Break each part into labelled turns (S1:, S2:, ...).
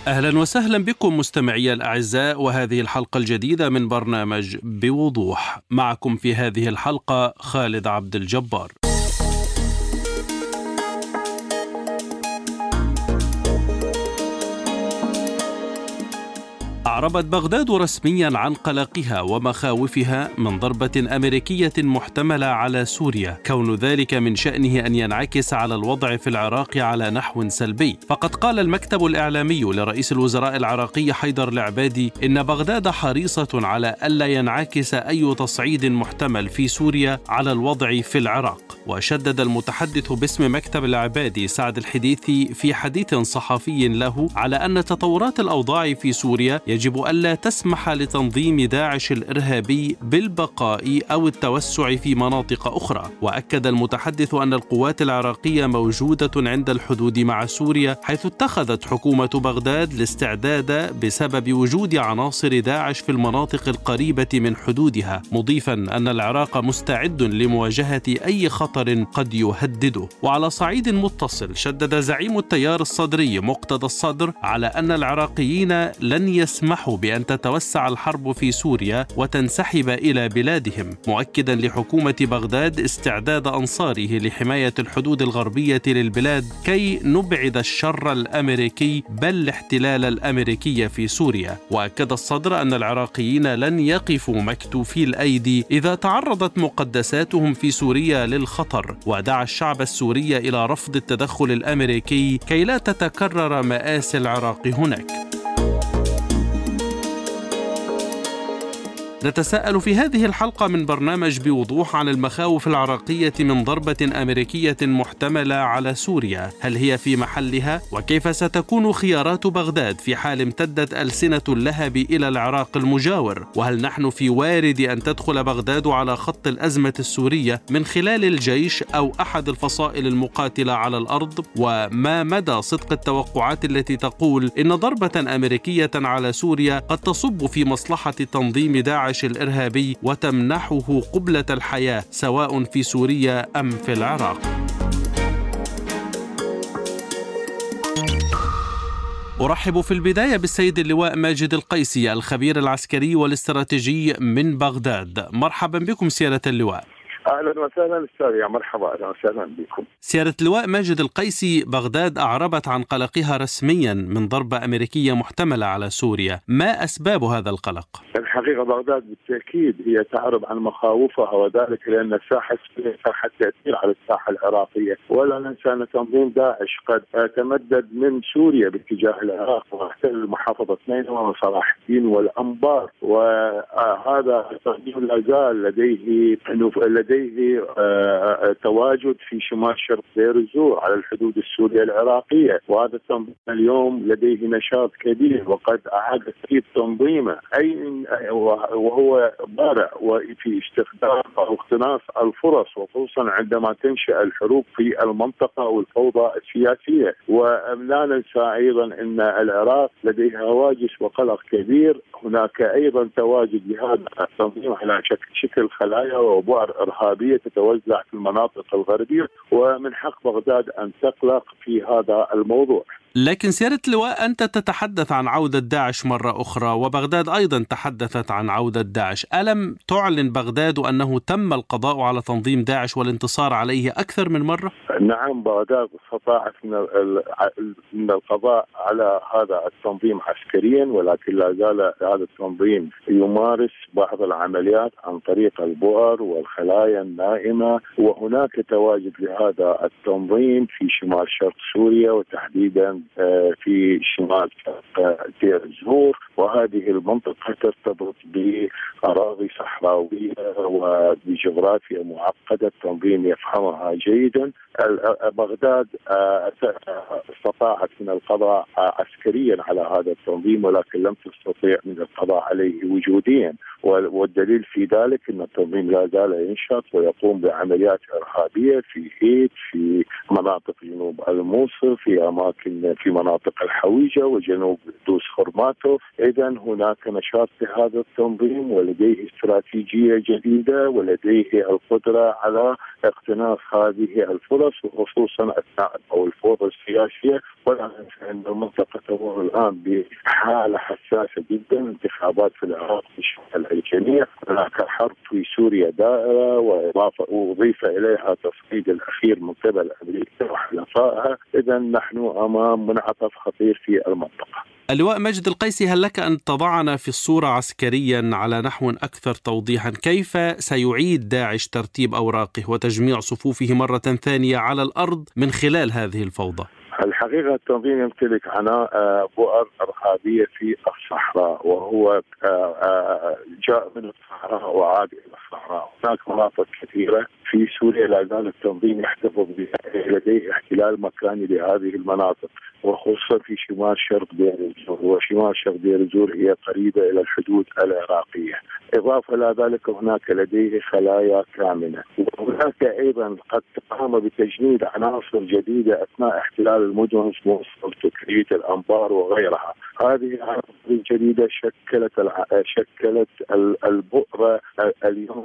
S1: أهلا وسهلا بكم مستمعي الأعزاء، وهذه الحلقة الجديدة من برنامج بوضوح. معكم في هذه الحلقة خالد عبد الجبار. أعربت بغداد رسميا عن قلقها ومخاوفها من ضربة أمريكية محتملة على سوريا، كون ذلك من شأنه أن ينعكس على الوضع في العراق على نحو سلبي. فقد قال المكتب الإعلامي لرئيس الوزراء العراقي حيدر العبادي إن بغداد حريصة على ألا ينعكس أي تصعيد محتمل في سوريا على الوضع في العراق. وشدد المتحدث باسم مكتب العبادي سعد الحديثي في حديث صحفي له على أن تطورات الأوضاع في سوريا يجب ألا تسمح لتنظيم داعش الإرهابي بالبقاء أو التوسع في مناطق أخرى. وأكد المتحدث أن القوات العراقية موجودة عند الحدود مع سوريا، حيث اتخذت حكومة بغداد الاستعداد بسبب وجود عناصر داعش في المناطق القريبة من حدودها، مضيفا أن العراق مستعد لمواجهة أي خطر قد يهدده. وعلى صعيد متصل، شدد زعيم التيار الصدري مقتدى الصدر على أن العراقيين لن يسمحوا بأن تتوسع الحرب في سوريا وتنسحب إلى بلادهم، مؤكدا لحكومة بغداد استعداد أنصاره لحماية الحدود الغربية للبلاد كي نبعد الشر الأمريكي بل الاحتلال الأمريكي في سوريا. وأكد الصدر أن العراقيين لن يقفوا مكتوفي الأيدي إذا تعرضت مقدساتهم في سوريا للخطر، ودعا الشعب السوري إلى رفض التدخل الأمريكي كي لا تتكرر مآسي العراق هناك. نتساءل في هذه الحلقة من برنامج بوضوح عن المخاوف العراقية من ضربة أمريكية محتملة على سوريا، هل هي في محلها؟ وكيف ستكون خيارات بغداد في حال امتدت ألسنة اللهب إلى العراق المجاور؟ وهل نحن في وارد أن تدخل بغداد على خط الأزمة السورية من خلال الجيش أو أحد الفصائل المقاتلة على الأرض؟ وما مدى صدق التوقعات التي تقول إن ضربة أمريكية على سوريا قد تصب في مصلحة تنظيم داعش الإرهابي وتمنحه قبلة الحياة سواء في سوريا أم في العراق؟ أرحب في البداية بالسيد اللواء ماجد القيسي، الخبير العسكري والاستراتيجي من بغداد. مرحبا بكم سيادة اللواء.
S2: أهلا وسهلا أستاذ، يا مرحبا، أهلا وسهلا بكم.
S1: سيادة اللواء ماجد القيسي، بغداد أعربت عن قلقها رسميا من ضربة أمريكية محتملة على سوريا، ما أسباب هذا القلق؟
S2: الحقيقة بغداد بالتأكيد هي تعرب عن مخاوفها، وذلك لأن الساحة السورية ساحة تأثير على الساحة العراقية، ولا ننسى أن تنظيم داعش قد تمدد من سوريا باتجاه العراق واحتل محافظة نينوى وصلاح الدين والأنبار، وهذا التنظيم لا زال لديه تواجد في شمال شرق دير الزور على الحدود السورية العراقية، وهذا التنظيم اليوم لديه نشاط كبير وقد أعاد ترتيب تنظيمه وهو بارع وفي استخدام أو اقتناص الفرص، وخصوصا عندما تنشأ الحروب في المنطقة والفوضى السياسية. ولا ننسى أيضا أن العراق لديها هواجس وقلق كبير، هناك أيضا تواجد لهذا التنظيم على شكل خلايا وبؤر إرهابية تتوزع في المناطق الغربية، ومن حق بغداد أن تقلق في هذا الموضوع.
S1: لكن سيادة اللواء، أنت تتحدث عن عودة داعش مرة أخرى، وبغداد أيضا تحدثت عن عودة داعش. ألم تعلن بغداد أنه تم القضاء على تنظيم داعش والانتصار عليه أكثر من مرة؟
S2: نعم، بغداد استطاعت من القضاء على هذا التنظيم عسكريا، ولكن لا زال هذا التنظيم يمارس بعض العمليات عن طريق البؤر والخلايا النائمة، وهناك تواجد لهذا التنظيم في شمال شرق سوريا وتحديدا في شمال دير الزور، وهذه المنطقة ترتبط بأراضي صحراوية وبجغرافيا معقدة التنظيم يفهمها جيدا. بغداد استطاعت من القضاء عسكريا على هذا التنظيم، ولكن لم تستطيع من القضاء عليه وجوديا، والدليل في ذلك أن التنظيم لا زال ينشط ويقوم بعمليات إرهابية في إيد، في مناطق جنوب الموصل، في مناطق الحويجة وجنوب دوس خرماتو. إذن هناك نشاط لهذا التنظيم ولديه استراتيجية جديدة ولديه القدرة على اقتناص هذه الفرص، وخصوصا أثناء الفوضى السياسية. ولا ننسى أن المنطقة تمر الآن بحالة حساسة جدا، انتخابات في العراق بشمال الجميع، هناك حرب في سوريا دائرة، وأضيف إليها تصعيد الأخير من قبل أمريكا وحلفائها. إذا نحن أمام منعطف خطير في المنطقة.
S1: اللواء ماجد القيسي، هل لك أن تضعنا في الصورة عسكريا على نحو أكثر توضيحا؟ كيف سيعيد داعش ترتيب أوراقه وتجميع صفوفه مرة ثانية على الأرض من خلال هذه الفوضى؟
S2: الحقيقة التنظيم يمتلك عناء بؤر إرهابية في الصحراء، وهو جاء من الصحراء وعاد إلى الصحراء. هناك مناطق كثيرة في سوريا لا زال التنظيم يحتفظ بها، لديه احتلال مكاني لهذه المناطق، وخصوصا في شمال شرق دير الزور، وشمال شرق دير الزور هي قريبة إلى الحدود العراقية. إضافة إلى ذلك هناك لديه خلايا كامنة، وهناك أيضا قد قام بتجنيد عناصر جديدة أثناء احتلال المدن موصل، تكريت، الأنبار وغيرها. هذه العناصر الجديدة شكلت البؤرة اليوم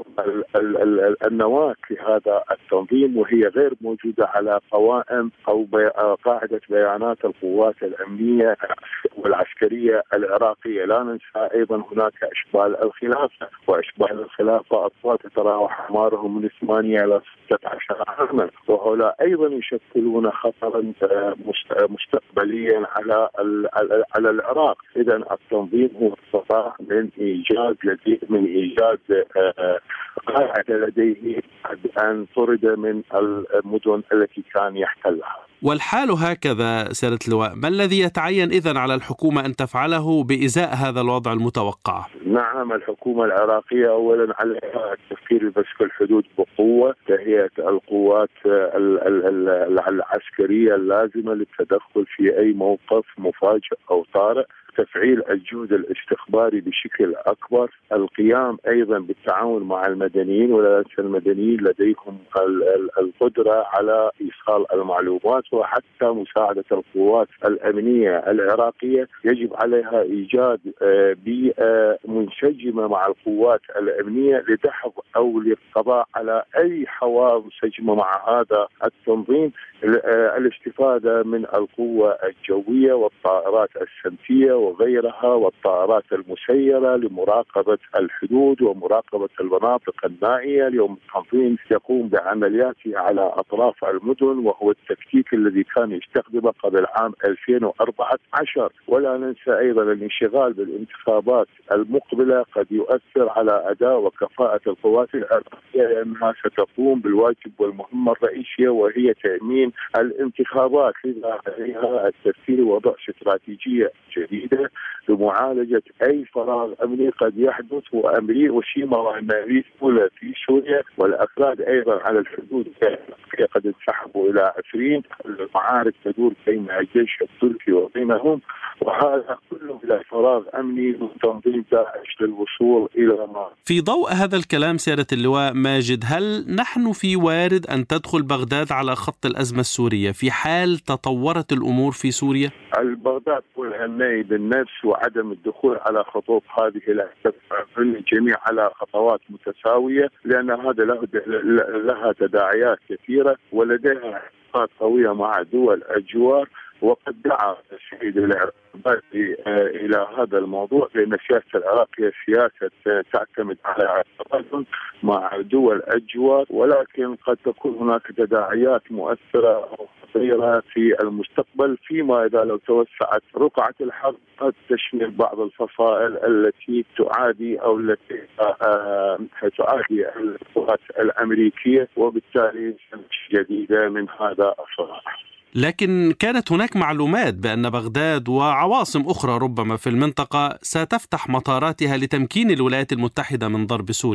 S2: النواة لهذا التنظيم، وهي غير موجودة على قوائم أو قاعدة بيانات القوات الأمنية والعسكرية العراقية. لا ننسى أيضا هناك أشبال الخلافة، وأشبال الخلافة أطفال تتراوح أعمارهم من 8 إلى 16 عاما، وهؤلاء أيضا يشكلون خطرا مستقبليا على العراق. إذا التنظيم هو استطاع من إيجاد قاعدة لديه أن طرد من المدن التي كان يحتلها.
S1: والحال هكذا سيادة اللواء، ما الذي يتعين إذن على الحكومة أن تفعله بإزاء هذا الوضع المتوقع؟
S2: نعم، الحكومة العراقية أولا عليها التفكير بمسك الحدود بقوة، تهيئة القوات العسكرية اللازمة للتدخل في أي موقف مفاجئ أو طارئ، تفعيل الجهد الاستخباري بشكل أكبر، القيام أيضا بالتعاون مع المدنيين، ولا ننسى المدنيين لديهم القدرة على إيصال المعلومات، وحتى مساعدة القوات الأمنية العراقية. يجب عليها إيجاد بيئة منسجمة مع القوات الأمنية لدحض أو للقضاء على أي حوار منسجمة مع هذا التنظيم، الاستفادة من القوة الجوية والطائرات الشمسية وغيرها والطائرات المسيرة لمراقبة الحدود ومراقبة المناطق النائية. اليوم التنظيم يقوم بعملياته على أطراف المدن، وهو التكتيك الذي كان يستخدمه قبل عام 2014. ولا ننسى أيضا الانشغال بالانتخابات المقبلة قد يؤثر على أداء وكفاءة القوات العراقية، لأنها ستقوم بالواجب والمهمة الرئيسية وهي تأمين الانتخابات. لذا عليها التفكير ووضع استراتيجية جديدة لمعالجة أي فراغ أمني قد يحدث، وشيما وأمريكا في سوريا، والأفراد أيضا على الحدود قد انسحبوا إلى 20. المعارك تدور بين الجيش التركي وبينهم، وهذا كله إلى فراغ أمني من تنظيم داعش للوصول إلى ما.
S1: في ضوء هذا الكلام سيادة اللواء ماجد، هل نحن في وارد أن تدخل بغداد على خط الأزمة السورية في حال تطورت الأمور في سوريا؟
S2: البغداد والهني بالنفس وعدم الدخول على خطوط هذه الجميع على خطوات متساوية، لأن هذا لها تداعيات كثيرة ولديها علاقات قوية مع دول الجوار. وقد دعا السيد العراقي إلى هذا الموضوع، لأن سياسة العراق هي سياسة تعتمد على التقدم مع دول الجوار، ولكن قد تكون هناك تداعيات مؤثرة أو خطيرة في المستقبل، فيما إذا لو توسعت رقعة الحرب قد تشمل بعض الفصائل التي تعادي أو التي تعادي القوات الأمريكية، وبالتالي جديدة من هذا الصراع.
S1: لكن كانت هناك معلومات بأن بغداد وعواصم أخرى ربما في المنطقة ستفتح مطاراتها لتمكين الولايات المتحدة من ضرب سوريا.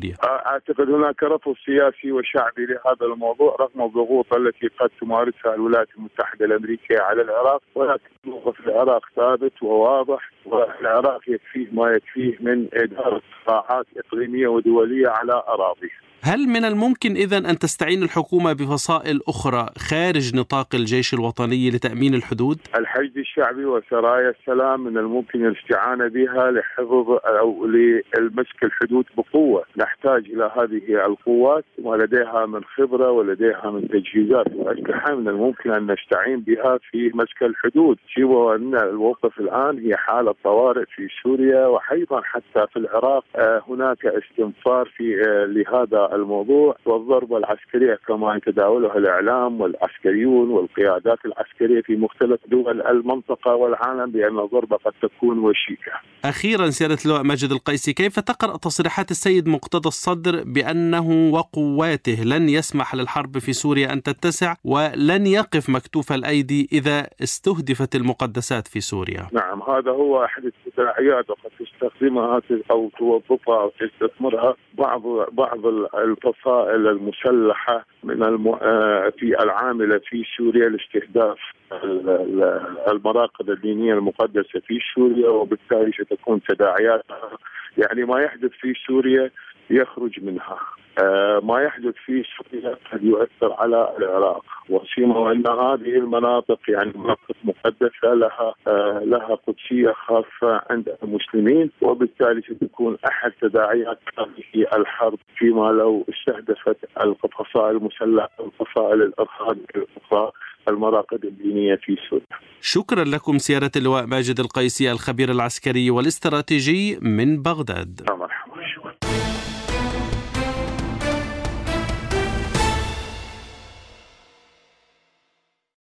S2: أعتقد هناك رفض سياسي وشعبي لهذا الموضوع رغم الضغوط التي قد تمارسها الولايات المتحدة الأمريكية على العراق، ولكن موقف العراق ثابت وواضح، والعراق يكفيه ما يكفيه من إدارة صراعات إقليمية ودولية على أراضيه.
S1: هل من الممكن إذن أن تستعين الحكومة بفصائل أخرى خارج نطاق الجيش الوطني لتأمين الحدود؟
S2: الحشد الشعبي وسرايا السلام من الممكن الاستعانة بها لحفظ أو للمسك الحدود بقوة. نحتاج إلى هذه القوات ولديها من خبرة ولديها من تجهيزات وأسلحة من الممكن أن نستعين بها في مسك الحدود، سوى أن الموقف الآن هي حالة طوارئ في سوريا وأيضا حتى في العراق. هناك استنفار لهذا الموضوع، والضربة العسكرية كما يتداولها الإعلام والعسكريون والقيادات العسكرية في مختلف دول المنطقة والعالم بأن الضربة قد تكون وشيكة.
S1: أخيرا سيادة اللواء ماجد القيسي، كيف تقرأ تصريحات السيد مقتدى الصدر بأنه وقواته لن يسمح للحرب في سوريا أن تتسع ولن يقف مكتوف الأيدي إذا استهدفت المقدسات في سوريا؟
S2: نعم، هذا هو أحد التداعيات وقد تستخدمها أو توظفها أو تستثمرها بعض الفصائل المسلحة من في العاملة في سوريا لاستهداف المراقد الدينية المقدسة في سوريا، وبالتالي ستكون تداعياتها يعني ما يحدث في سوريا يخرج منها. ما يحدث في سوريا قد يؤثر على العراق، وسيما أن هذه المناطق يعني مناطق مقدسة لها قدسية خاصة عند المسلمين، وبالتالي ستكون أحد تداعيات هذه الحرب فيما لو استهدفت الفصائل المسلحة والفصائل الإرهابية الأخرى المراقد الدينية في سوريا.
S1: شكرا لكم سيادة اللواء ماجد القيسي الخبير العسكري والاستراتيجي من بغداد.
S2: مرحبا.